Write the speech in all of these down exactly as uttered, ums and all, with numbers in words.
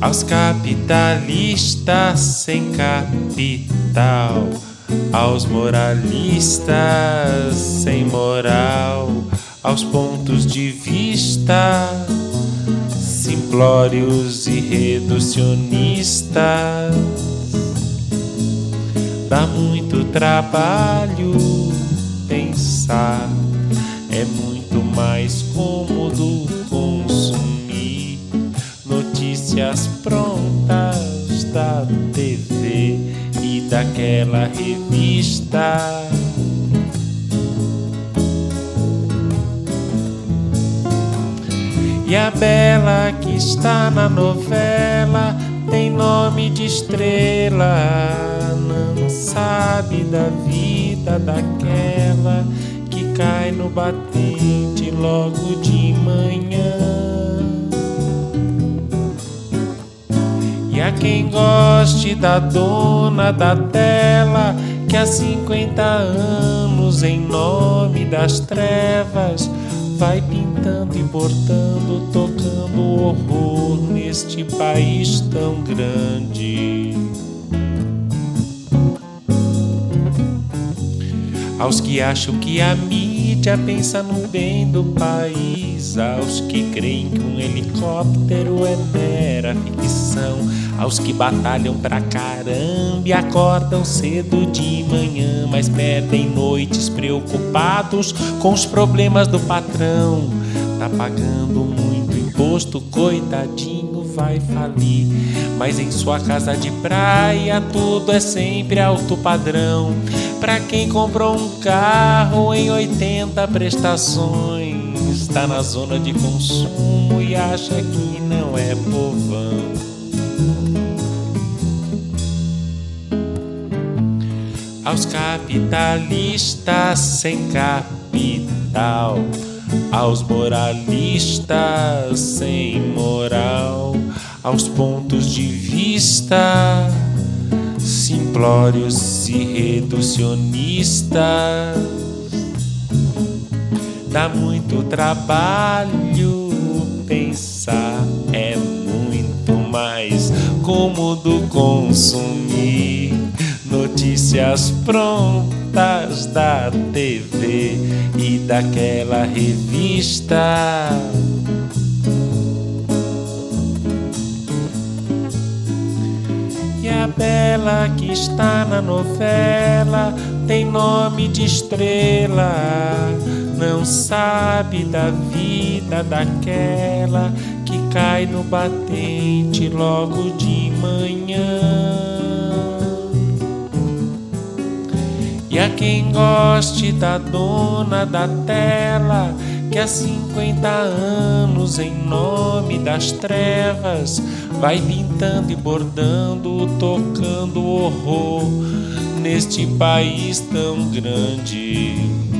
aos capitalistas sem capital, aos moralistas sem moral, aos pontos de vista simplórios e reducionistas. Dá muito trabalho pensar, é muito mais cômodo consumir notícias prontas da T V e daquela revista. E a bela que está na novela tem nome de estrela, não sabe da vida daquela que cai no batente logo de manhã. E a quem goste da dona da tela, que há cinquenta anos em nome das trevas vai pintando e bordando, tocando horror neste país tão grande. Aos que acham que a mídia pensa no bem do país, aos que creem que um helicóptero é mera ficção, aos que batalham pra caramba e acordam cedo de manhã, mas perdem noites preocupados com os problemas do patrão. Tá pagando muito imposto, coitadinho, vai falir, mas em sua casa de praia tudo é sempre alto padrão. Pra quem comprou um carro em oitenta prestações, tá na zona de consumo e acha que não é povão. Aos capitalistas sem capital, aos moralistas sem moral, aos pontos de vista simplórios e reducionistas. Dá muito trabalho pensar, é muito mais cômodo consumir notícias prontas da T V e daquela revista. E a bela que está na novela tem nome de estrela, não sabe da vida daquela que cai no batente logo de manhã. E a quem goste da dona da tela, que há cinquenta anos em nome das trevas vai pintando e bordando, tocando horror neste país tão grande.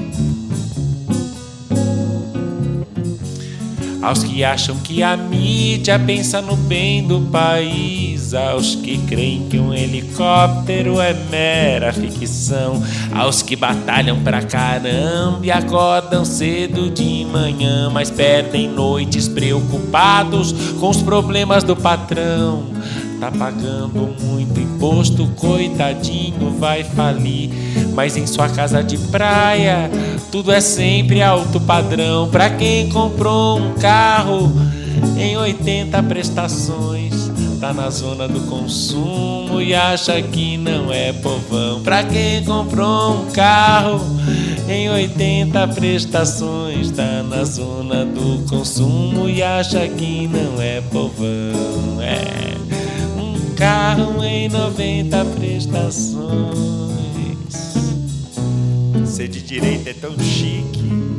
Aos que acham que a mídia pensa no bem do país, aos que creem que um helicóptero é mera ficção, aos que batalham pra caramba e acordam cedo de manhã, mas perdem noites preocupados com os problemas do patrão. Tá pagando muito imposto, coitadinho, vai falir, mas em sua casa de praia tudo é sempre alto padrão. Pra quem comprou um carro em oitenta prestações, tá na zona do consumo e acha que não é povão. Pra quem comprou um carro em oitenta prestações, tá na zona do consumo e acha que não é povão. É um carro em noventa prestações. Ser de direita é tão chique.